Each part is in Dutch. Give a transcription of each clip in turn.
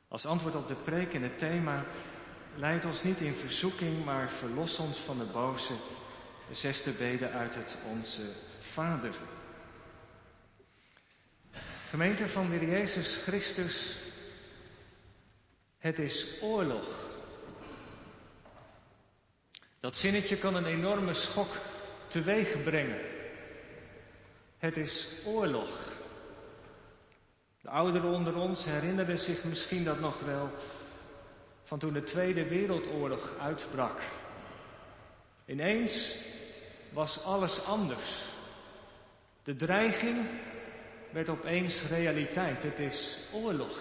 Als antwoord op de preek en het thema: leid ons niet in verzoeking, maar verlos ons van de boze. De 6e bede uit het Onze Vader. Gemeente van de Heer Jezus Christus, het is oorlog. Dat zinnetje kan een enorme schok teweeg brengen. Het is oorlog. De ouderen onder ons herinneren zich misschien dat nog wel van toen de Tweede Wereldoorlog uitbrak. Ineens was alles anders. De dreiging werd opeens realiteit. Het is oorlog.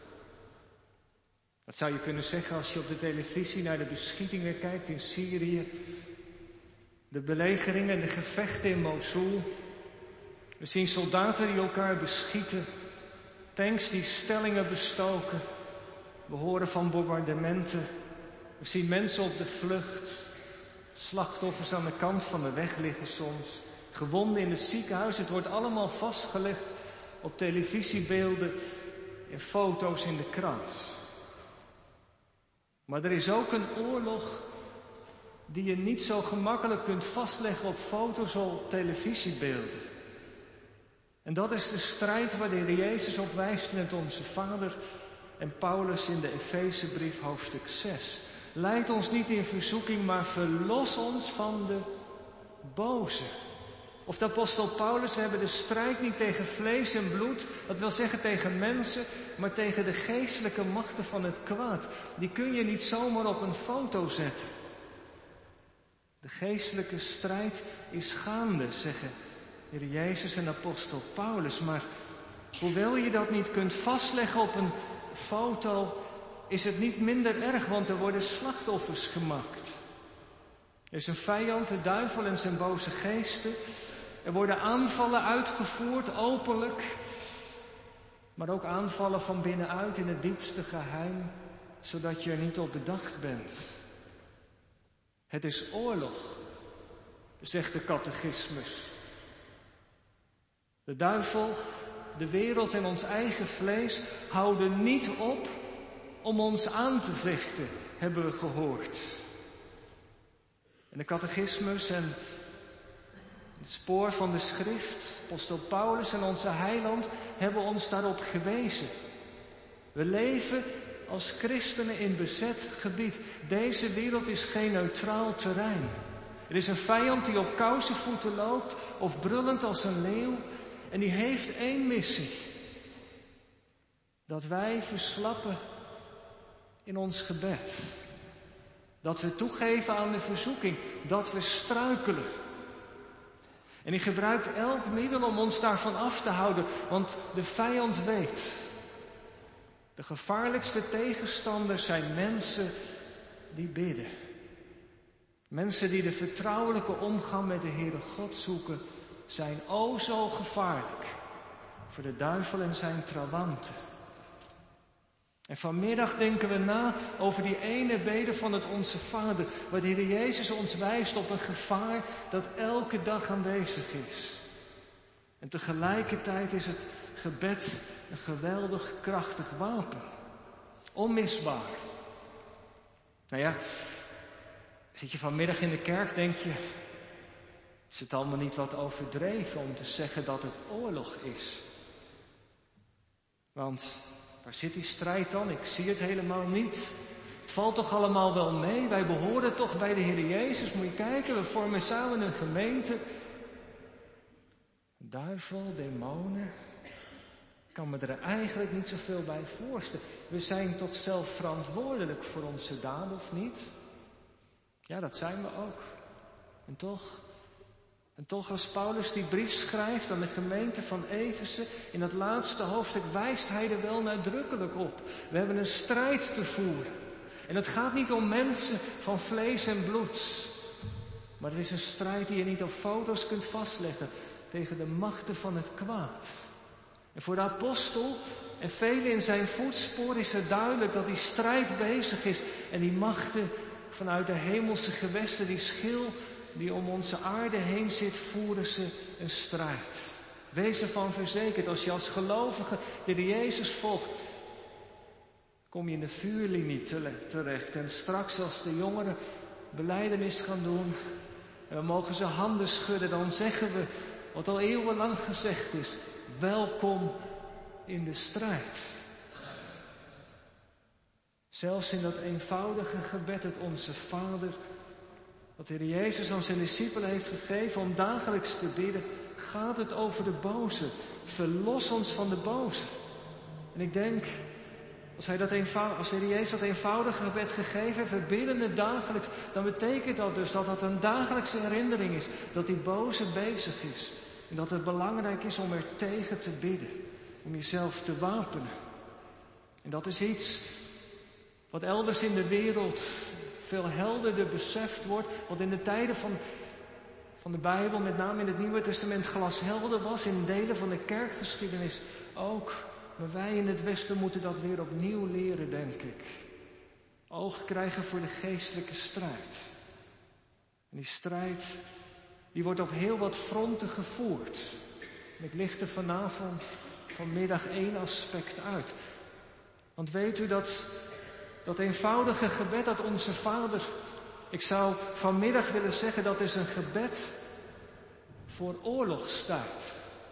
Dat zou je kunnen zeggen als je op de televisie naar de beschietingen kijkt in Syrië. De belegeringen en de gevechten in Mosul. We zien soldaten die elkaar beschieten. Tanks die stellingen bestoken. We horen van bombardementen. We zien mensen op de vlucht. Slachtoffers aan de kant van de weg liggen soms. Gewonden in het ziekenhuis. Het wordt allemaal vastgelegd op televisiebeelden en foto's in de krant. Maar er is ook een oorlog die je niet zo gemakkelijk kunt vastleggen op foto's of televisiebeelden. En dat is de strijd waar de Heer Jezus op wijst met Onze Vader en Paulus in de Efezebrief hoofdstuk 6. Leid ons niet in verzoeking, maar verlos ons van de boze. Of de apostel Paulus: we hebben de strijd niet tegen vlees en bloed, dat wil zeggen tegen mensen, maar tegen de geestelijke machten van het kwaad. Die kun je niet zomaar op een foto zetten. De geestelijke strijd is gaande, zeggen Heer Jezus en apostel Paulus. Maar hoewel je dat niet kunt vastleggen op een foto, is het niet minder erg, want er worden slachtoffers gemaakt. Er is een vijand, de duivel en zijn boze geesten. Er worden aanvallen uitgevoerd, openlijk. Maar ook aanvallen van binnenuit in het diepste geheim, zodat je er niet op bedacht bent. Het is oorlog, zegt de catechismus. De duivel, de wereld en ons eigen vlees houden niet op om ons aan te vechten, hebben we gehoord. En de catechismus en het spoor van de schrift, apostel Paulus en onze heiland hebben ons daarop gewezen. We leven als christenen in bezet gebied. Deze wereld is geen neutraal terrein. Er is een vijand die op kousenvoeten loopt of brullend als een leeuw. En die heeft één missie. Dat wij verslappen in ons gebed. Dat we toegeven aan de verzoeking. Dat we struikelen. En hij gebruikt elk middel om ons daarvan af te houden. Want de vijand weet. De gevaarlijkste tegenstanders zijn mensen die bidden. Mensen die de vertrouwelijke omgang met de Heere God zoeken, zijn o zo gevaarlijk voor de duivel en zijn trawanten. En vanmiddag denken we na over die ene bede van het Onze Vader, waar de Heer Jezus ons wijst op een gevaar dat elke dag aanwezig is. En tegelijkertijd is het gebed een geweldig krachtig wapen. Onmisbaar. Nou ja, zit je vanmiddag in de kerk, denk je, is het allemaal niet wat overdreven om te zeggen dat het oorlog is? Want waar zit die strijd dan? Ik zie het helemaal niet. Het valt toch allemaal wel mee? Wij behoren toch bij de Heer Jezus? Moet je kijken, we vormen samen een gemeente. Duivel, demonen. Ik kan me er eigenlijk niet zoveel bij voorstellen. We zijn toch zelf verantwoordelijk voor onze daden, of niet? Ja, dat zijn we ook. En toch als Paulus die brief schrijft aan de gemeente van Efeze, in het laatste hoofdstuk wijst hij er wel nadrukkelijk op. We hebben een strijd te voeren. En het gaat niet om mensen van vlees en bloed. Maar er is een strijd die je niet op foto's kunt vastleggen tegen de machten van het kwaad. En voor de apostel en velen in zijn voetspoor is het duidelijk dat die strijd bezig is. En die machten vanuit de hemelse gewesten, die schil die om onze aarde heen zit, voeren ze een strijd. Wees ervan verzekerd, als je als gelovige de Jezus volgt, kom je in de vuurlinie terecht. En straks als de jongeren belijdenis gaan doen en we mogen ze handen schudden, dan zeggen we wat al eeuwenlang gezegd is: welkom in de strijd. Zelfs in dat eenvoudige gebed, het Onze Vader, wat de Heer Jezus aan zijn discipelen heeft gegeven om dagelijks te bidden, gaat het over de boze. Verlos ons van de boze. En ik denk, als de Heer Jezus dat eenvoudige gebed gegeven heeft, we bidden het dagelijks, dan betekent dat dus dat dat een dagelijkse herinnering is, dat die boze bezig is. En dat het belangrijk is om er tegen te bidden, om jezelf te wapenen. En dat is iets wat elders in de wereld veel helderder beseft wordt, wat in de tijden van de Bijbel, met name in het Nieuwe Testament, glashelder was, in delen van de kerkgeschiedenis ook. Maar wij in het Westen moeten dat weer opnieuw leren, denk ik. Oog krijgen voor de geestelijke strijd. En die strijd, die wordt op heel wat fronten gevoerd. En ik licht er vanmiddag 1 aspect uit. Want weet u dat eenvoudige gebed, dat Onze Vader, ik zou vanmiddag willen zeggen, dat is een gebed voor oorlogstijd.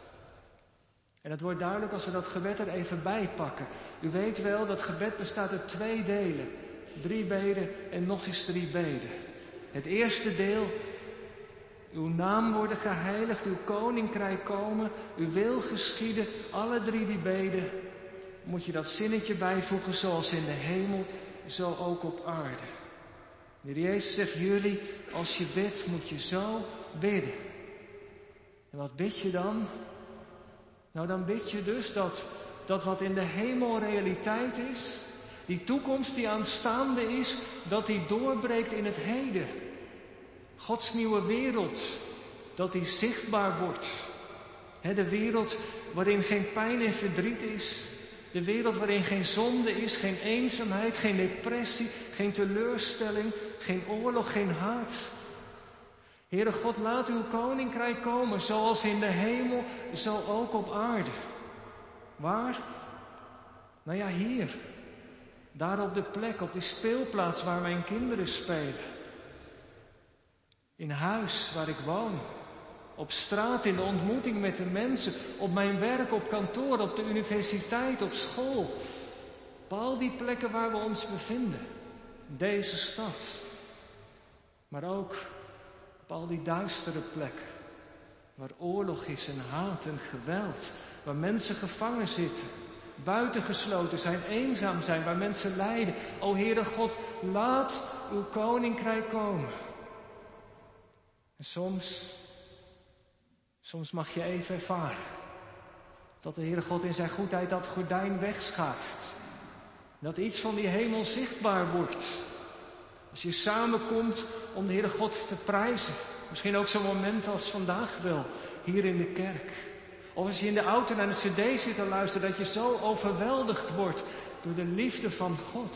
En het wordt duidelijk als we dat gebed er even bij pakken. U weet wel, dat gebed bestaat uit 2 delen. 3 beden en nog eens 3 beden. Het eerste deel: uw naam worden geheiligd, uw koninkrijk komen, uw wil geschieden. Alle 3 die beden, moet je dat zinnetje bijvoegen, zoals in de hemel, zo ook op aarde. De Heer Jezus zegt, jullie, als je bidt, moet je zo bidden. En wat bid je dan? Nou, dan bid je dus dat wat in de hemel realiteit is, die toekomst die aanstaande is, dat die doorbreekt in het heden. Gods nieuwe wereld, dat die zichtbaar wordt. De wereld waarin geen pijn en verdriet is. De wereld waarin geen zonde is, geen eenzaamheid, geen depressie, geen teleurstelling, geen oorlog, geen haat. Heere God, laat uw koninkrijk komen, zoals in de hemel, zo ook op aarde. Waar? Nou ja, hier. Daar op de plek, op die speelplaats waar mijn kinderen spelen. In huis waar ik woon. Op straat, in de ontmoeting met de mensen. Op mijn werk, op kantoor, op de universiteit, op school. Op al die plekken waar we ons bevinden. In deze stad. Maar ook op al die duistere plekken. Waar oorlog is en haat en geweld. Waar mensen gevangen zitten. Buitengesloten zijn, eenzaam zijn, waar mensen lijden. O Heere God, laat uw koninkrijk komen. En soms mag je even ervaren dat de Heere God in zijn goedheid dat gordijn wegschuift. Dat iets van die hemel zichtbaar wordt. Als je samenkomt om de Heere God te prijzen. Misschien ook zo'n moment als vandaag wel, hier in de kerk. Of als je in de auto naar de cd zit te luisteren, dat je zo overweldigd wordt door de liefde van God.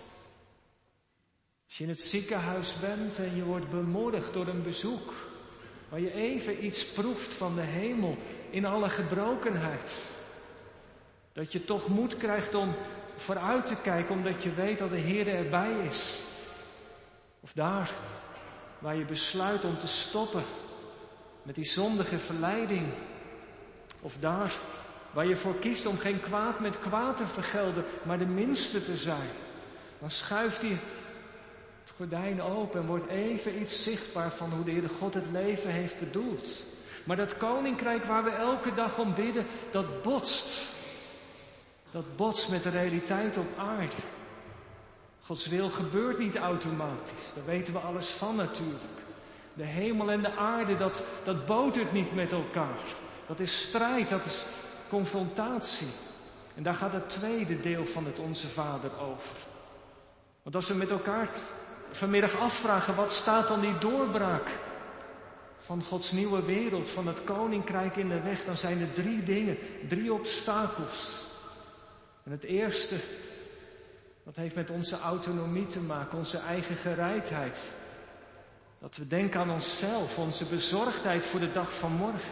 Als je in het ziekenhuis bent en je wordt bemoedigd door een bezoek, waar je even iets proeft van de hemel in alle gebrokenheid. Dat je toch moed krijgt om vooruit te kijken, omdat je weet dat de Heer erbij is. Of daar, waar je besluit om te stoppen met die zondige verleiding. Of daar, waar je voor kiest om geen kwaad met kwaad te vergelden, maar de minste te zijn. Dan schuift hij het gordijn open en wordt even iets zichtbaar van hoe de Heere God het leven heeft bedoeld. Maar dat koninkrijk waar we elke dag om bidden, dat botst. Dat botst met de realiteit op aarde. Gods wil gebeurt niet automatisch. Daar weten we alles van natuurlijk. De hemel en de aarde, dat botert niet met elkaar. Dat is strijd, dat is confrontatie. En daar gaat het tweede deel van het Onze Vader over. Want als we met elkaar vanmiddag afvragen, wat staat dan die doorbraak van Gods nieuwe wereld, van het koninkrijk in de weg, dan zijn er 3 dingen, 3 obstakels. En het eerste, dat heeft met onze autonomie te maken, onze eigen gereidheid. Dat we denken aan onszelf, onze bezorgdheid voor de dag van morgen.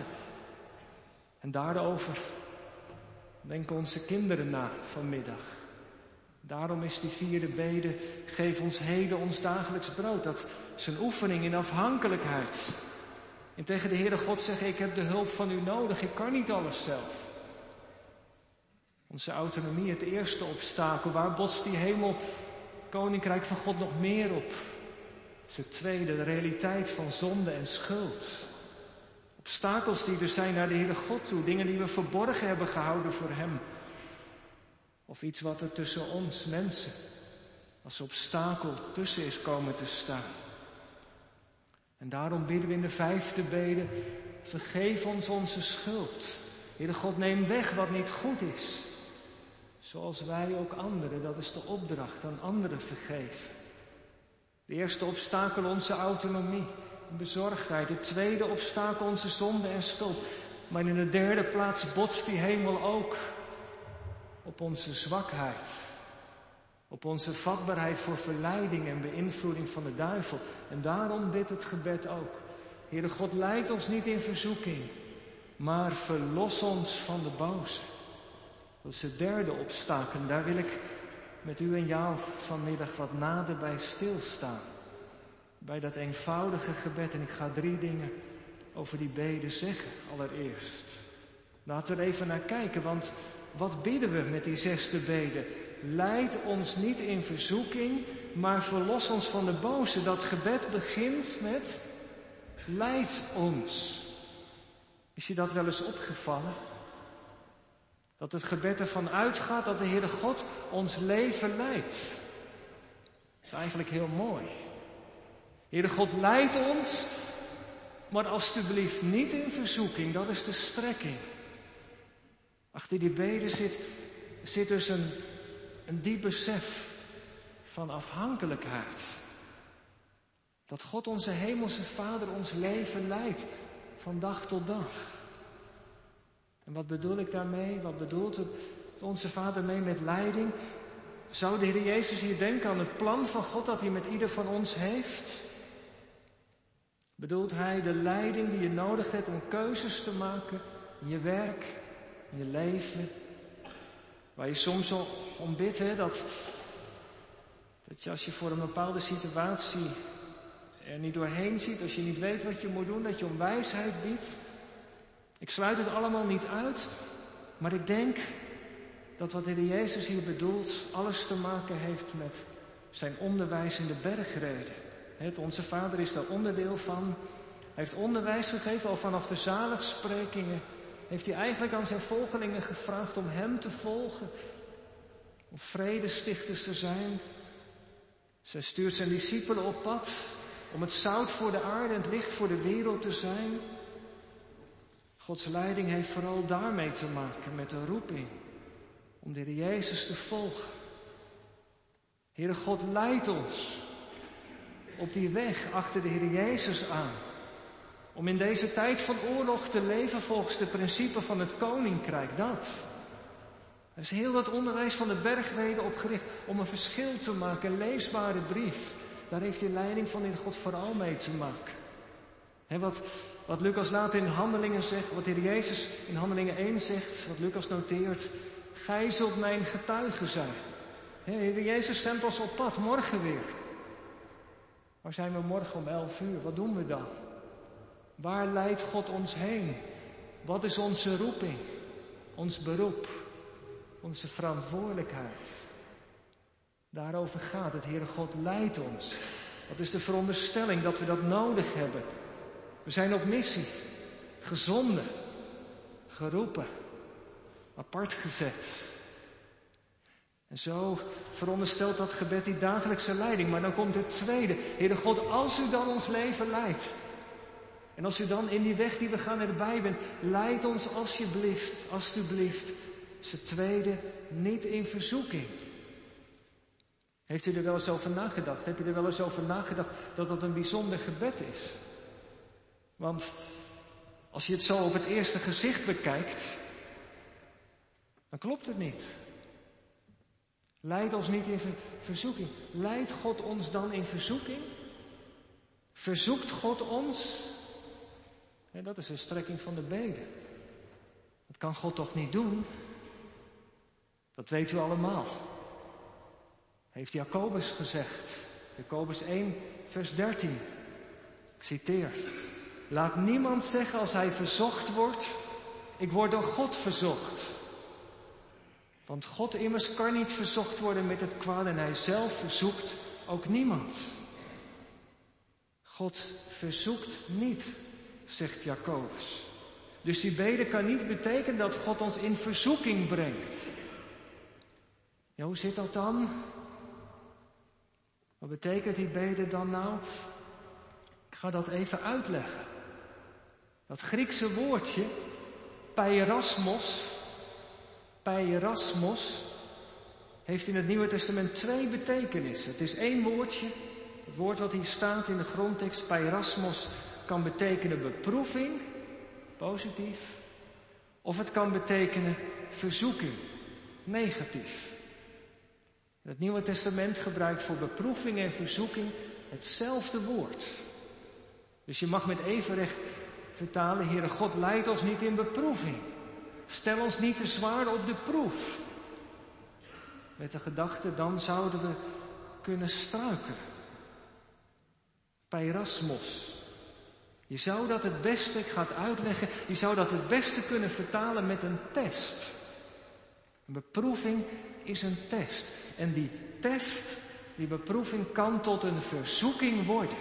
En daarover denken onze kinderen na vanmiddag. Daarom is die 4e bede, geef ons heden ons dagelijks brood. Dat is een oefening in afhankelijkheid. En tegen de Heere God zeggen, ik heb de hulp van u nodig, ik kan niet alles zelf. Onze autonomie, het eerste obstakel, waar botst die hemel, koninkrijk van God nog meer op? Het is het tweede, de realiteit van zonde en schuld. Obstakels die er zijn naar de Heere God toe, dingen die we verborgen hebben gehouden voor Hem. Of iets wat er tussen ons, mensen, als obstakel tussen is komen te staan. En daarom bidden we in de 5e bede, vergeef ons onze schuld. Heere God, neem weg wat niet goed is. Zoals wij ook anderen, dat is de opdracht, aan anderen vergeven. De eerste obstakel onze autonomie en bezorgdheid. De tweede obstakel onze zonde en schuld. Maar in de 3e plaats botst die hemel ook op onze zwakheid. Op onze vatbaarheid voor verleiding en beïnvloeding van de duivel. En daarom bidt het gebed ook. Heere God, leid ons niet in verzoeking, maar verlos ons van de boze. Dat is het 3e obstakel. Daar wil ik met u en jou vanmiddag wat nader bij stilstaan. Bij dat eenvoudige gebed. En ik ga 3 dingen over die beden zeggen allereerst. Laten we er even naar kijken, want wat bidden we met die 6e bede? Leid ons niet in verzoeking, maar verlos ons van de boze. Dat gebed begint met leid ons. Is je dat wel eens opgevallen? Dat het gebed ervan uitgaat dat de Heere God ons leven leidt. Dat is eigenlijk heel mooi. Heere God, leid ons, maar alstublieft niet in verzoeking. Dat is de strekking. Achter die bede zit dus een diep besef van afhankelijkheid. Dat God, onze hemelse Vader, ons leven leidt van dag tot dag. En wat bedoel ik daarmee? Wat bedoelt onze Vader mee met leiding? Zou de Heer Jezus hier denken aan het plan van God dat Hij met ieder van ons heeft? Bedoelt Hij de leiding die je nodig hebt om keuzes te maken in je werk, in je leven? Waar je soms om bidt, dat je als je voor een bepaalde situatie er niet doorheen ziet, als je niet weet wat je moet doen, dat je om wijsheid biedt. Ik sluit het allemaal niet uit, maar ik denk dat wat de Heer Jezus hier bedoelt alles te maken heeft met zijn onderwijs in de bergreden. Onze Vader is daar onderdeel van. Hij heeft onderwijs gegeven, al vanaf de zaligsprekingen heeft hij eigenlijk aan zijn volgelingen gevraagd om hem te volgen, om vredestichters te zijn. Zij stuurt zijn discipelen op pad om het zout voor de aarde en het licht voor de wereld te zijn. Gods leiding heeft vooral daarmee te maken, met de roeping om de Heer Jezus te volgen. Heere God, leidt ons op die weg achter de Heer Jezus aan. Om in deze tijd van oorlog te leven volgens de principes van het koninkrijk. Dat. Er is heel dat onderwijs van de bergreden op gericht om een verschil te maken. Een leesbare brief. Daar heeft die leiding van de Heer God vooral mee te maken. Wat Lucas later in Handelingen zegt, wat de Heer Jezus in Handelingen 1 zegt, wat Lucas noteert. Gij zult mijn getuige zijn. De Heer Jezus zendt ons op pad, morgen weer. Waar zijn we morgen om 11 uur? Wat doen we dan? Waar leidt God ons heen? Wat is onze roeping? Ons beroep? Onze verantwoordelijkheid? Daarover gaat het. Heere God leidt ons. Wat is de veronderstelling dat we dat nodig hebben? We zijn op missie. Gezonden. Geroepen. Apart gezet. En zo veronderstelt dat gebed die dagelijkse leiding. Maar dan komt het tweede. Heere God, als u dan ons leven leidt. En als u dan in die weg die we gaan erbij bent. Leid ons alsjeblieft. Is het tweede, niet in verzoeking. Heeft u er wel eens over nagedacht? Heb je er wel eens over nagedacht dat dat een bijzonder gebed is? Want als je het zo op het eerste gezicht bekijkt, dan klopt het niet. Leid ons niet in verzoeking. Leidt God ons dan in verzoeking? Verzoekt God ons? Ja, dat is een strekking van de bede. Dat kan God toch niet doen? Dat weet u allemaal. Heeft Jacobus gezegd. Jacobus 1, vers 13. Ik citeer. Laat niemand zeggen als hij verzocht wordt, ik word door God verzocht. Want God immers kan niet verzocht worden met het kwaad en hij zelf verzoekt ook niemand. God verzoekt niet, zegt Jacobus. Dus die bede kan niet betekenen dat God ons in verzoeking brengt. Ja, hoe zit dat dan? Wat betekent die bede dan nou? Ik ga dat even uitleggen. Dat Griekse woordje, peirasmos, heeft in het Nieuwe Testament 2 betekenissen. Het is 1 woordje. Het woord wat hier staat in de grondtekst, peirasmos, kan betekenen beproeving, positief. Of het kan betekenen verzoeking, negatief. Het Nieuwe Testament gebruikt voor beproeving en verzoeking hetzelfde woord. Dus je mag met evenrecht vertalen, Heere God, leid ons niet in beproeving. Stel ons niet te zwaar op de proef. Met de gedachte, dan zouden we kunnen struikelen. Peirasmos. Je zou dat het beste, ik ga het uitleggen, je zou dat het beste kunnen vertalen met een test. Een beproeving is een test. En die test, die beproeving kan tot een verzoeking worden.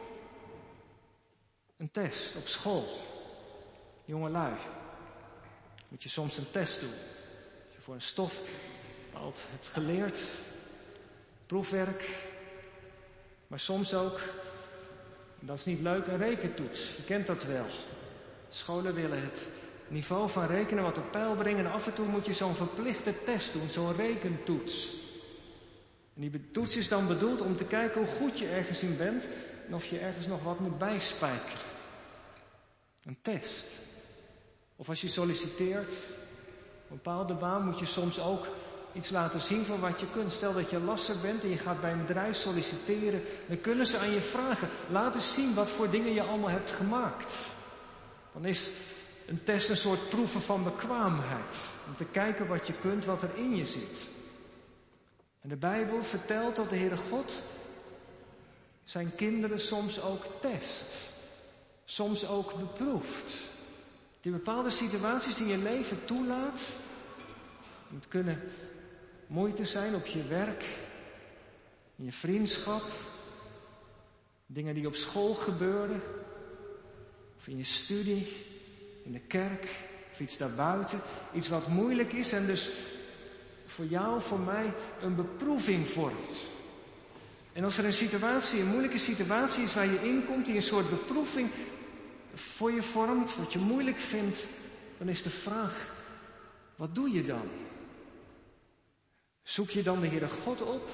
Een test op school. Jongelui, moet je soms een test doen. Als je voor een stof bepaald hebt geleerd, proefwerk, maar soms ook, dat is niet leuk, een rekentoets. Je kent dat wel. Scholen willen het niveau van rekenen wat op peil brengen en af en toe moet je zo'n verplichte test doen, zo'n rekentoets. En die toets is dan bedoeld om te kijken hoe goed je ergens in bent en of je ergens nog wat moet bijspijkeren. Een test. Of als je solliciteert op een bepaalde baan moet je soms ook iets laten zien van wat je kunt. Stel dat je lasser bent en je gaat bij een bedrijf solliciteren, dan kunnen ze aan je vragen, laat eens zien wat voor dingen je allemaal hebt gemaakt. Dan is een test een soort proeven van bekwaamheid. Om te kijken wat je kunt, wat er in je zit. En de Bijbel vertelt dat de Heere God zijn kinderen soms ook test. Soms ook beproeft. Die bepaalde situaties in je leven toelaat. Het kunnen moeite zijn op je werk, in je vriendschap, dingen die op school gebeuren, of in je studie, in de kerk, of iets daarbuiten. Iets wat moeilijk is en dus voor jou, voor mij, een beproeving vormt. En als er een moeilijke situatie is waar je in komt, die een soort beproeving voor je vormt, wat je moeilijk vindt, dan is de vraag, wat doe je dan? Zoek je dan de Heere God op?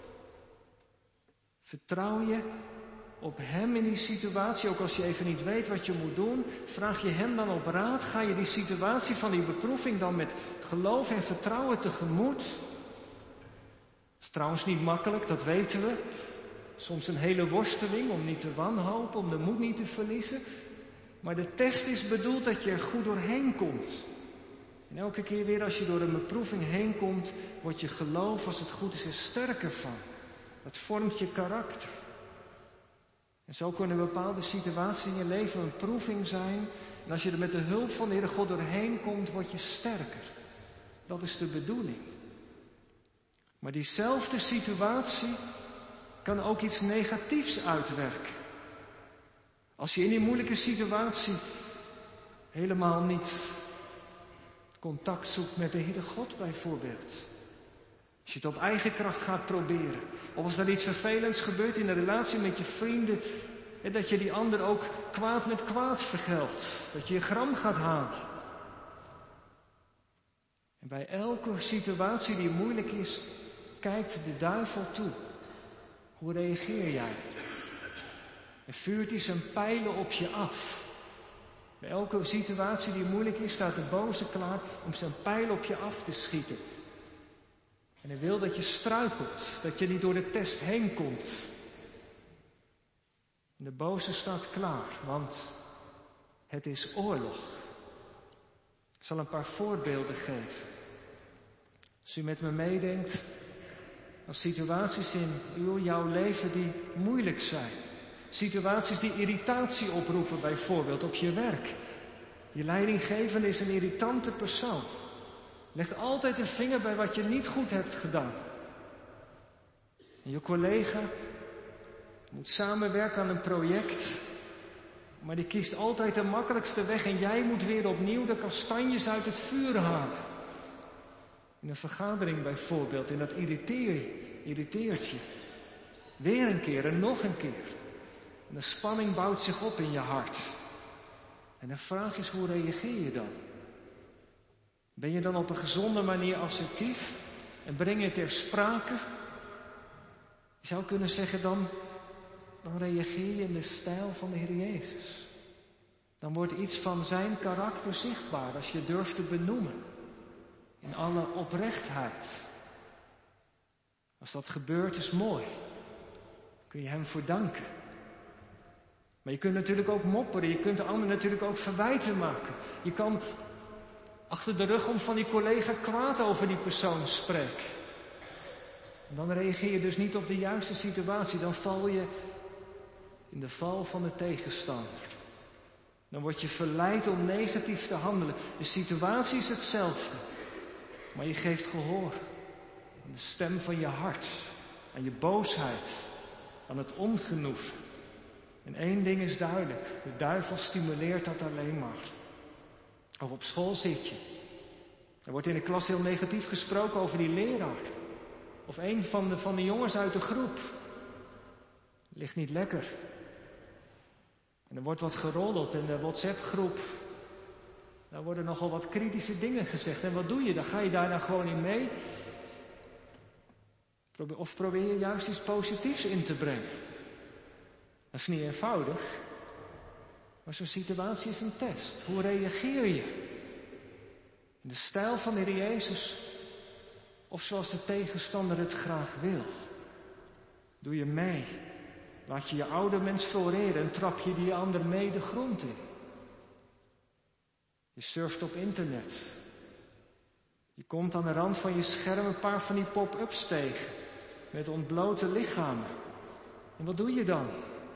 Vertrouw je op Hem in die situatie, ook als je even niet weet wat je moet doen? Vraag je Hem dan op raad? Ga je die situatie van die beproeving dan met geloof en vertrouwen tegemoet? Dat is trouwens niet makkelijk, dat weten we. Soms een hele worsteling om niet te wanhopen, om de moed niet te verliezen. Maar de test is bedoeld dat je er goed doorheen komt. En elke keer weer als je door een beproeving heen komt, wordt je geloof, als het goed is, er sterker van. Dat vormt je karakter. En zo kunnen bepaalde situaties in je leven een proeving zijn. En als je er met de hulp van de Heere God doorheen komt, word je sterker. Dat is de bedoeling. Maar diezelfde situatie kan ook iets negatiefs uitwerken. Als je in die moeilijke situatie helemaal niet contact zoekt met de Heere God bijvoorbeeld. Als je het op eigen kracht gaat proberen. Of als er iets vervelends gebeurt in de relatie met je vrienden. En dat je die ander ook kwaad met kwaad vergeldt. Dat je je gram gaat halen. En bij elke situatie die moeilijk is, kijkt de duivel toe. Hoe reageer jij? En vuurt hij zijn pijlen op je af. Bij elke situatie die moeilijk is, staat de boze klaar om zijn pijl op je af te schieten. En hij wil dat je struikelt, dat je niet door de test heen komt. En de boze staat klaar, want het is oorlog. Ik zal een paar voorbeelden geven. Als u met me meedenkt, Als situaties in jouw leven die moeilijk zijn. Situaties die irritatie oproepen, bijvoorbeeld op je werk. Je leidinggevende is een irritante persoon. Legt altijd een vinger bij wat je niet goed hebt gedaan. En je collega moet samenwerken aan een project, maar die kiest altijd de makkelijkste weg en jij moet weer opnieuw de kastanjes uit het vuur halen. In een vergadering bijvoorbeeld, en dat irriteert je. Weer een keer en nog een keer. En de spanning bouwt zich op in je hart. En de vraag is, hoe reageer je dan? Ben je dan op een gezonde manier assertief en breng je het ter sprake? Je zou kunnen zeggen, dan reageer je in de stijl van de Heer Jezus. Dan wordt iets van zijn karakter zichtbaar als je durft te benoemen. In alle oprechtheid. Als dat gebeurt is mooi. Kun je hem voor danken. Maar je kunt natuurlijk ook mopperen. Je kunt de ander natuurlijk ook verwijten maken. Je kan achter de rug om van die collega kwaad over die persoon spreken. En dan reageer je dus niet op de juiste situatie. Dan val je in de val van de tegenstander. Dan word je verleid om negatief te handelen. De situatie is hetzelfde. Maar je geeft gehoor aan de stem van je hart. Aan je boosheid. Aan het ongenoegen. En één ding is duidelijk. De duivel stimuleert dat alleen maar. Of op school zit je. Er wordt in de klas heel negatief gesproken over die leraar. Of een van de jongens uit de groep. Ligt niet lekker. En er wordt wat geroddeld in de WhatsApp-groep. Daar worden nogal wat kritische dingen gezegd. En wat doe je? Dan ga je daar nou gewoon in mee. Of probeer je juist iets positiefs in te brengen. Dat is niet eenvoudig. Maar zo'n situatie is een test. Hoe reageer je? In de stijl van de Heer Jezus. Of zoals de tegenstander het graag wil. Doe je mee. Laat je je oude mens floreren en trap je die ander mee de grond in. Je surft op internet. Je komt aan de rand van je scherm een paar van die pop-ups tegen. Met ontblote lichamen. En wat doe je dan?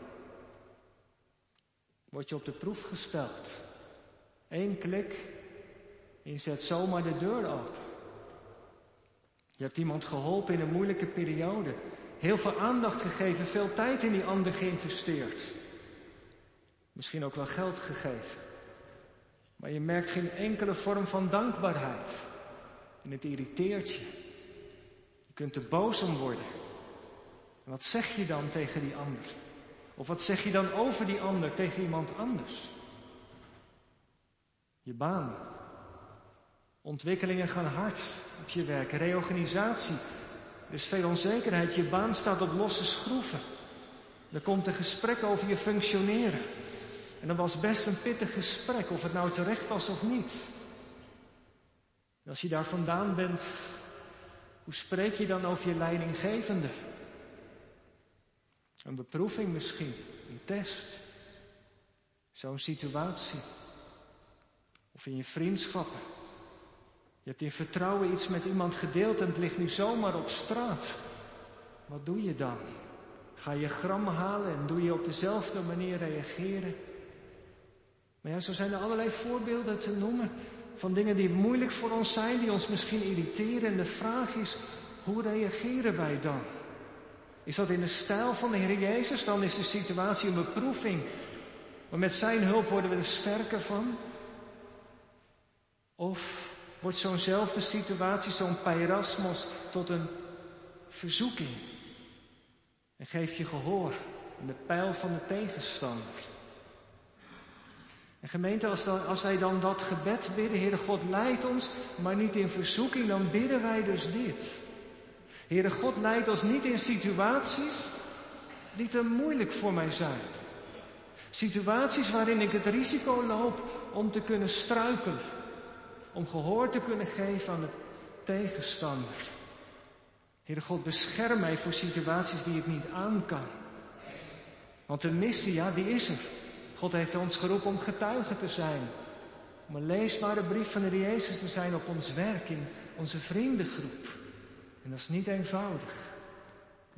Word je op de proef gesteld. 1 klik en je zet zomaar de deur open. Je hebt iemand geholpen in een moeilijke periode. Heel veel aandacht gegeven, veel tijd in die ander geïnvesteerd. Misschien ook wel geld gegeven. Maar je merkt geen enkele vorm van dankbaarheid. En het irriteert je. Je kunt er boos om worden. En wat zeg je dan tegen die ander? Of wat zeg je dan over die ander tegen iemand anders? Je baan. Ontwikkelingen gaan hard op je werk. Reorganisatie. Er is veel onzekerheid. Je baan staat op losse schroeven. Er komt een gesprek over je functioneren. En dat was best een pittig gesprek, of het nou terecht was of niet. En als je daar vandaan bent, hoe spreek je dan over je leidinggevende? Een beproeving misschien, een test. Zo'n situatie. Of in je vriendschappen. Je hebt in vertrouwen iets met iemand gedeeld en het ligt nu zomaar op straat. Wat doe je dan? Ga je grammen halen en doe je op dezelfde manier reageren? Maar ja, zo zijn er allerlei voorbeelden te noemen van dingen die moeilijk voor ons zijn, die ons misschien irriteren. En de vraag is, hoe reageren wij dan? Is dat in de stijl van de Heer Jezus? Dan is de situatie een beproeving. Maar met zijn hulp worden we er sterker van. Of wordt zo'nzelfde situatie, zo'n peirasmos, tot een verzoeking. En geef je gehoor aan de pijl van de tegenstander. En gemeente, als wij dan dat gebed bidden, Heere God, leid ons, maar niet in verzoeking, dan bidden wij dus dit. Heere God, leid ons niet in situaties die te moeilijk voor mij zijn. Situaties waarin ik het risico loop om te kunnen struikelen. Om gehoor te kunnen geven aan de tegenstander. Heere God, bescherm mij voor situaties die ik niet aan kan. Want de missie, ja, die is er. God heeft ons geroepen om getuige te zijn. Om een leesbare brief van de Heer Jezus te zijn op ons werk, in onze vriendengroep. En dat is niet eenvoudig.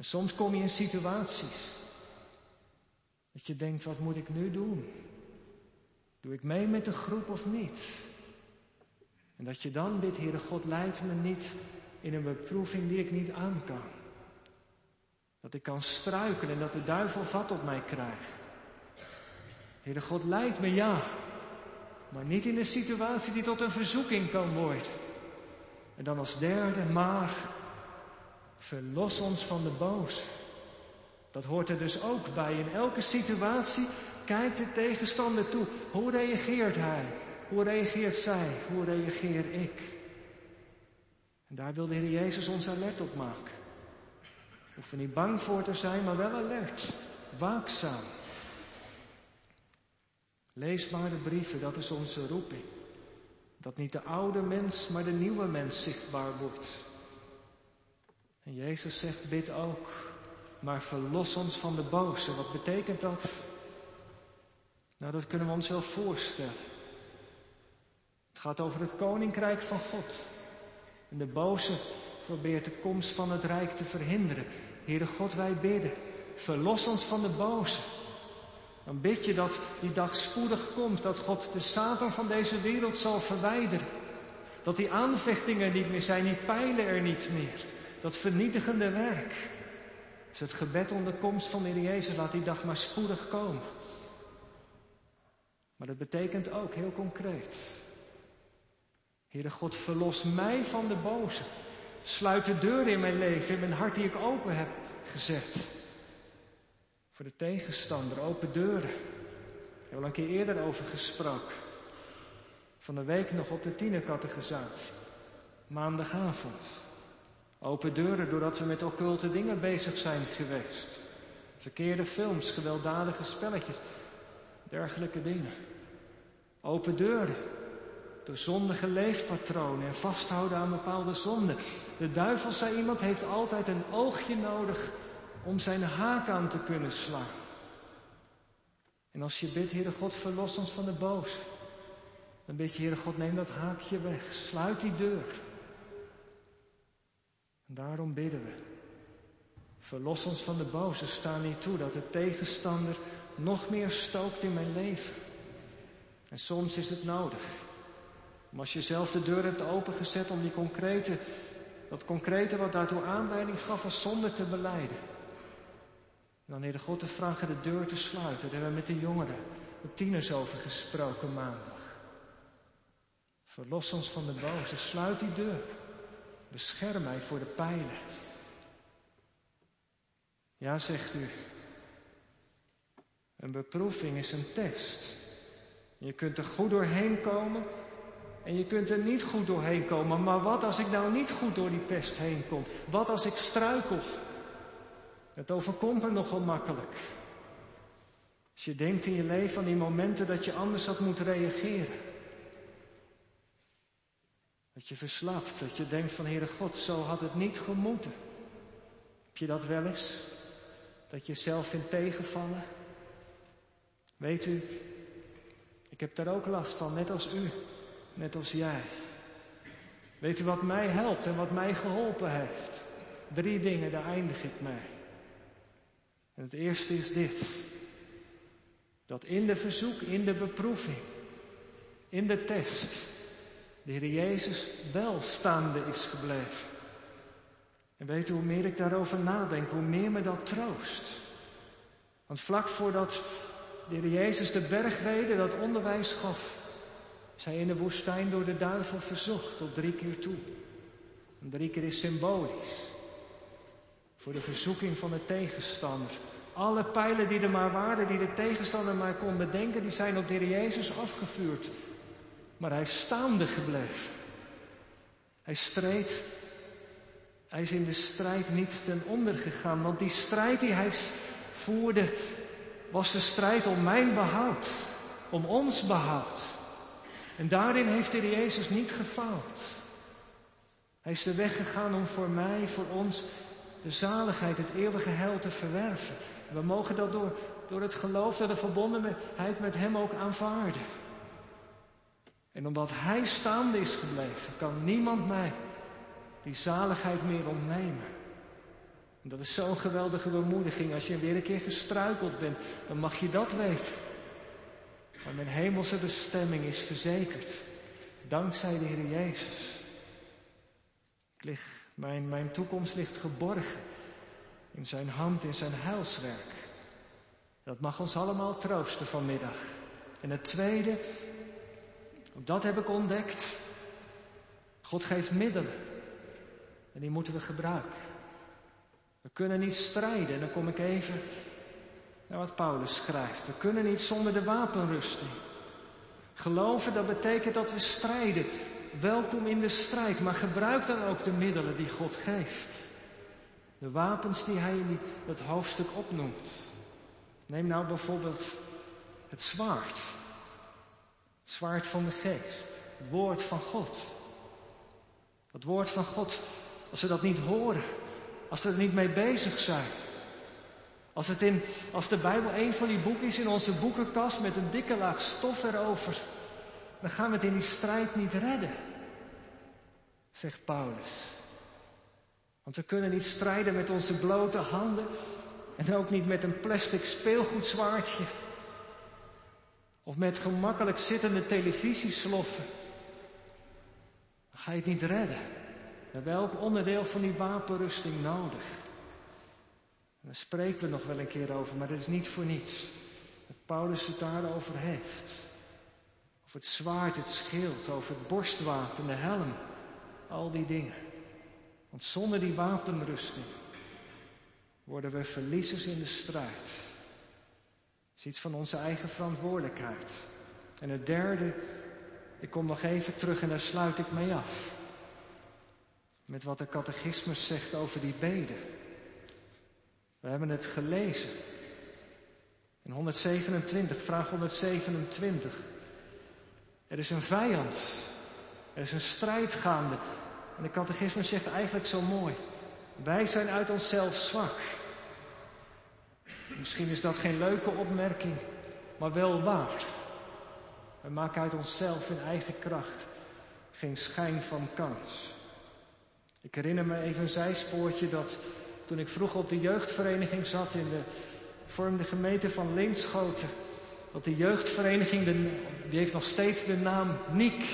En soms kom je in situaties dat je denkt, wat moet ik nu doen? Doe ik mee met de groep of niet? En dat je dan bidt, Heere God, leid me niet in een beproeving die ik niet aan kan. Dat ik kan struikelen en dat de duivel vat op mij krijgt. Heere God, leid me, ja, maar niet in een situatie die tot een verzoeking kan worden. En dan als derde, maar verlos ons van de boze. Dat hoort er dus ook bij. In elke situatie kijkt de tegenstander toe. Hoe reageert hij? Hoe reageert zij? Hoe reageer ik? En daar wil de Heer Jezus ons alert op maken. We hoeven niet bang voor te zijn, maar wel alert. Waakzaam. Lees maar de brieven, dat is onze roeping. Dat niet de oude mens, maar de nieuwe mens zichtbaar wordt. En Jezus zegt, bid ook, maar verlos ons van de boze. Wat betekent dat? Nou, dat kunnen we ons wel voorstellen. Het gaat over het koninkrijk van God. En de boze probeert de komst van het rijk te verhinderen. Heere God, wij bidden, verlos ons van de boze. Dan bid je dat die dag spoedig komt, dat God de Satan van deze wereld zal verwijderen. Dat die aanvechtingen er niet meer zijn, die pijlen er niet meer. Dat vernietigende werk. Dus het gebed om de komst van de Heer Jezus, laat die dag maar spoedig komen. Maar dat betekent ook heel concreet. Heere God, verlos mij van de boze. Sluit de deur in mijn leven, in mijn hart die ik open heb gezet. Voor de tegenstander, open deuren. Ik heb al een keer eerder over gesproken. Van de week nog op de tienercatechisatie. Maandagavond. Open deuren doordat we met occulte dingen bezig zijn geweest. Verkeerde films, gewelddadige spelletjes. Dergelijke dingen. Open deuren. Door zondige leefpatronen en vasthouden aan bepaalde zonden. De duivel, zei iemand, heeft altijd een oogje nodig om zijn haak aan te kunnen slaan. En als je bidt, Heere God, verlos ons van de boze. Dan bid je, Heere God, neem dat haakje weg. Sluit die deur. En daarom bidden we. Verlos ons van de boze. Sta niet toe dat de tegenstander nog meer stookt in mijn leven. En soms is het nodig. Maar als je zelf de deur hebt opengezet om dat concrete wat daartoe aanleiding gaf als zonde te belijden. En dan, Heere God, te vragen de deur te sluiten. Daar hebben we met de jongeren, de tieners over gesproken maandag. Verlos ons van de boze. Sluit die deur. Bescherm mij voor de pijlen. Ja, zegt u. Een beproeving is een test. Je kunt er goed doorheen komen en je kunt er niet goed doorheen komen. Maar wat als ik nou niet goed door die test heen kom? Wat als ik struikel? Het overkomt me nogal makkelijk. Als je denkt in je leven aan die momenten dat je anders had moeten reageren. Dat je verslapt, dat je denkt van Heere God, zo had het niet gemoeten. Heb je dat wel eens? Dat je zelf vindt tegenvallen? Weet u, ik heb daar ook last van, net als u, net als jij. Weet u wat mij helpt en wat mij geholpen heeft? 3 dingen, daar eindig ik mee. En het eerste is dit. Dat in de verzoek, in de beproeving, in de test, de Heer Jezus wel staande is gebleven. En weet u, hoe meer ik daarover nadenk, hoe meer me dat troost. Want vlak voordat de Heer Jezus de bergrede, dat onderwijs gaf, is hij in de woestijn door de duivel verzocht tot 3 keer toe. En 3 keer is symbolisch. Voor de verzoeking van de tegenstander. Alle pijlen die er maar waren, die de tegenstander maar kon bedenken, die zijn op de Heer Jezus afgevuurd. Maar hij is staande gebleven. Hij streed. Hij is in de strijd niet ten onder gegaan. Want die strijd die hij voerde, was de strijd om mijn behoud. Om ons behoud. En daarin heeft de Heer Jezus niet gefaald. Hij is de weg gegaan om voor mij, voor ons, de zaligheid, het eeuwige heil te verwerven. En we mogen dat door het geloof, door de verbondenheid met hem ook aanvaarden. En omdat hij staande is gebleven, kan niemand mij die zaligheid meer ontnemen. En dat is zo'n geweldige bemoediging. Als je weer een keer gestruikeld bent, dan mag je dat weten. Maar mijn hemelse bestemming is verzekerd. Dankzij de Heer Jezus. Mijn toekomst ligt geborgen. In zijn hand, in zijn heilswerk. Dat mag ons allemaal troosten vanmiddag. En het tweede, ook dat heb ik ontdekt. God geeft middelen. En die moeten we gebruiken. We kunnen niet strijden. En dan kom ik even naar wat Paulus schrijft. We kunnen niet zonder de wapenrusting. Geloven, dat betekent dat we strijden. Welkom in de strijd. Maar gebruik dan ook de middelen die God geeft. De wapens die hij in het hoofdstuk opnoemt. Neem nou bijvoorbeeld het zwaard. Het zwaard van de geest. Het woord van God. Het woord van God, als we dat niet horen. Als we er niet mee bezig zijn. Als de Bijbel een van die boeken is in onze boekenkast met een dikke laag stof erover. Dan gaan we het in die strijd niet redden. Zegt Paulus. Want we kunnen niet strijden met onze blote handen. En ook niet met een plastic speelgoedzwaardje. Of met gemakkelijk zittende televisiesloffen. Dan ga je het niet redden. We hebben elk onderdeel van die wapenrusting nodig. En daar spreken we nog wel een keer over, maar dat is niet voor niets. Dat Paulus het daarover heeft. Over het zwaard, het schild, over het borstwapen, de helm. Al die dingen. Want zonder die wapenrusting worden we verliezers in de strijd. Dat is iets van onze eigen verantwoordelijkheid. En het derde, ik kom nog even terug en daar sluit ik mee af. Met wat de catechismus zegt over die beden. We hebben het gelezen. In 127, vraag 127. Er is een vijand. Er is een strijd gaande. En de catechismus zegt eigenlijk zo mooi. Wij zijn uit onszelf zwak. Misschien is dat geen leuke opmerking, maar wel waar. We maken uit onszelf in eigen kracht geen schijn van kans. Ik herinner me even een zijspoortje dat toen ik vroeger op de jeugdvereniging zat in de vormde gemeente van Linschoten, dat de jeugdvereniging, die heeft nog steeds de naam Niek.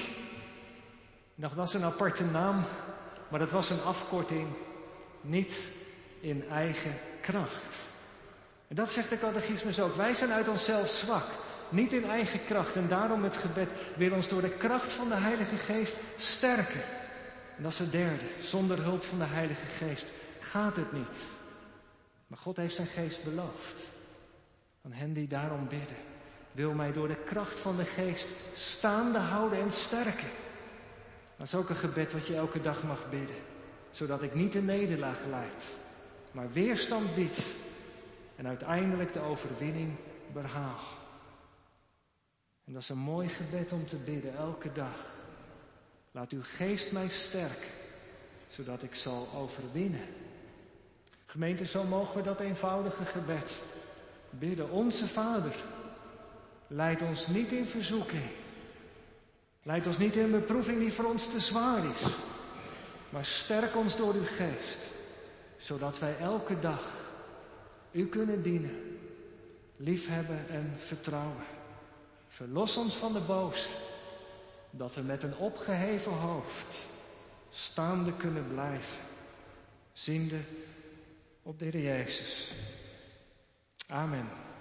Dat was een aparte naam, maar dat was een afkorting, niet in eigen kracht. En dat zegt de catechismus ook. Wij zijn uit onszelf zwak, niet in eigen kracht. En daarom het gebed wil ons door de kracht van de Heilige Geest sterken. En dat is het derde. Zonder hulp van de Heilige Geest gaat het niet. Maar God heeft zijn geest beloofd. Aan hen die daarom bidden. Wil mij door de kracht van de geest staande houden en sterken. Dat is ook een gebed wat je elke dag mag bidden. Zodat ik niet de nederlaag leid. Maar weerstand bied. En uiteindelijk de overwinning behaal. En dat is een mooi gebed om te bidden elke dag. Laat uw geest mij sterken. Zodat ik zal overwinnen. Gemeente, zo mogen we dat eenvoudige gebed bidden. Onze Vader, leid ons niet in verzoeking. Leid ons niet in een beproeving die voor ons te zwaar is. Maar sterk ons door uw geest. Zodat wij elke dag u kunnen dienen. Liefhebben en vertrouwen. Verlos ons van de boze. Dat we met een opgeheven hoofd staande kunnen blijven. Ziende op de Heer Jezus. Amen.